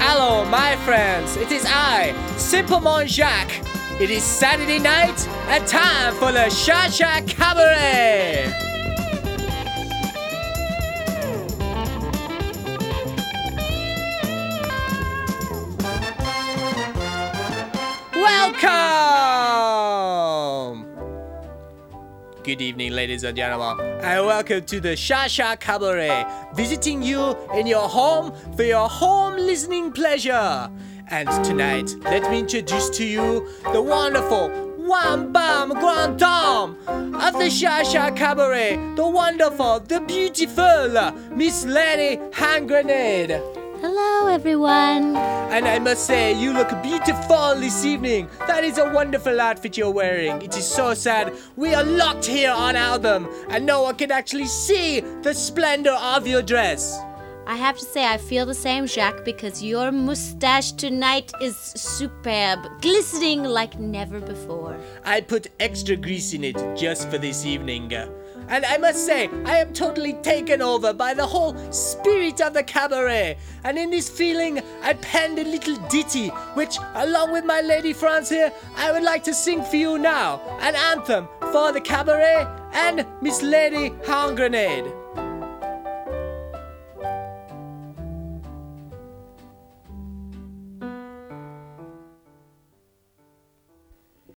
Hello, my friends. It is I, Simplemon Jacques. It is Saturday night and time for the Cha Cha Cabaret. Welcome! Good evening, ladies and gentlemen, and welcome to the Cha Cha Cabaret, visiting you in your home for your home listening pleasure. And tonight, let me introduce to you the wonderful Wham Bam Grand Dame of the Cha Cha Cabaret, the wonderful, the beautiful Miss Lady Hand Grenade. Hello, everyone. And I must say, you look beautiful this evening. That is a wonderful outfit you're wearing. It is so sad we are locked here on album and no one can actually see the splendor of your dress. I have to say I feel the same, Jacques, because your mustache tonight is superb, glistening like never before. I put extra grease in it just for this evening. And I must say, I am totally taken over by the whole spirit of the cabaret. And in this feeling, I penned a little ditty, which, along with my lady France here, I would like to sing for you now. An anthem for the cabaret and Miss Lady Hand Grenade.